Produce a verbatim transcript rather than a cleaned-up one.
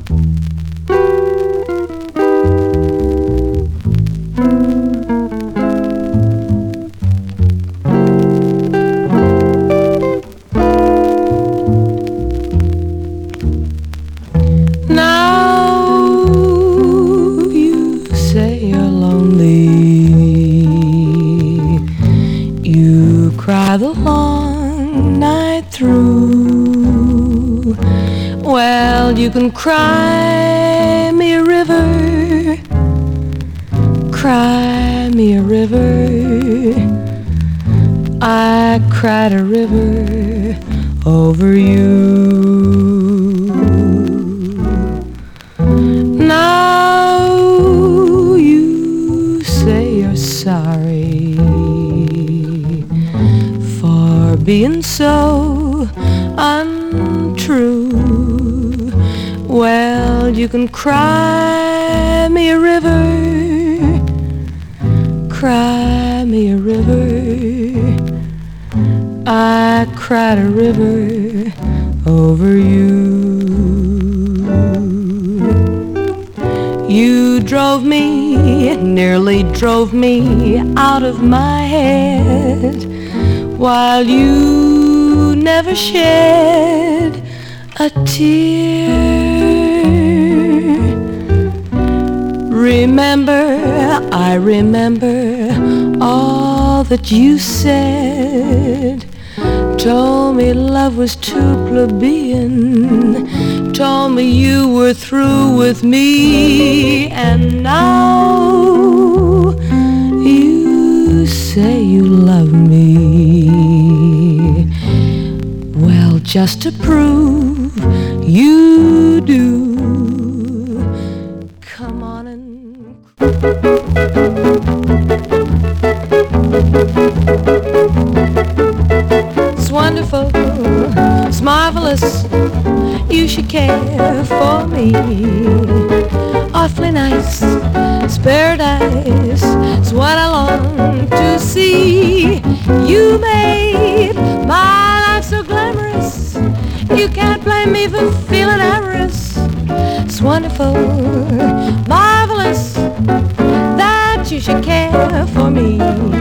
Cry the long night through. Well, you can cry me a river, cry me a river. I cried a river over you. Now you say you're sorry for being so untrue. Well, you can cry me a river, cry me a river. I cried a river over you. You drove me, nearly drove me out of my head, while you never shed a tear. Remember, I remember all that you said. Told me love was too plebeian, told me you were through with me. And now you say you love me. Well, just to prove you do, come on and it's wonderful, it's marvelous, you should care for me. Awfully nice, it's paradise, it's what I long to see. You made my life so glamorous, you can't blame me for feeling amorous. It's wonderful, marvelous, that you should care for me.